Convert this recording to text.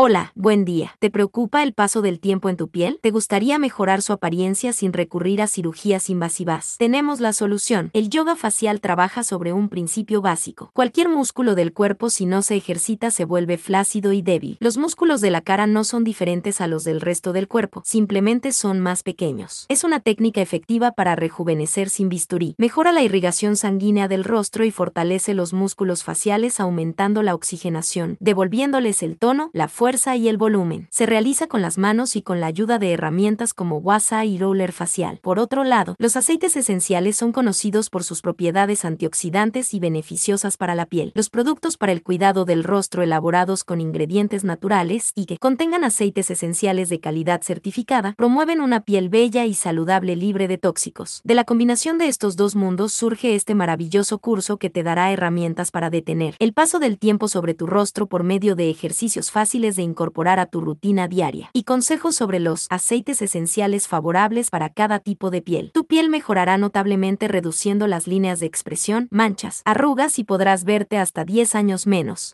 Hola, buen día. ¿Te preocupa el paso del tiempo en tu piel? ¿Te gustaría mejorar su apariencia sin recurrir a cirugías invasivas? Tenemos la solución. El yoga facial trabaja sobre un principio básico. Cualquier músculo del cuerpo, si no se ejercita, se vuelve flácido y débil. Los músculos de la cara no son diferentes a los del resto del cuerpo, simplemente son más pequeños. Es una técnica efectiva para rejuvenecer sin bisturí. Mejora la irrigación sanguínea del rostro y fortalece los músculos faciales, aumentando la oxigenación, devolviéndoles el tono, la fuerza y el volumen. Se realiza con las manos y con la ayuda de herramientas como Wasa y Roller facial. Por otro lado, los aceites esenciales son conocidos por sus propiedades antioxidantes y beneficiosas para la piel. Los productos para el cuidado del rostro elaborados con ingredientes naturales y que contengan aceites esenciales de calidad certificada promueven una piel bella y saludable, libre de tóxicos. De la combinación de estos dos mundos surge este maravilloso curso que te dará herramientas para detener el paso del tiempo sobre tu rostro por medio de ejercicios fáciles de incorporar a tu rutina diaria y consejos sobre los aceites esenciales favorables para cada tipo de piel. Tu piel mejorará notablemente, reduciendo las líneas de expresión, manchas, arrugas y podrás verte hasta 10 años menos.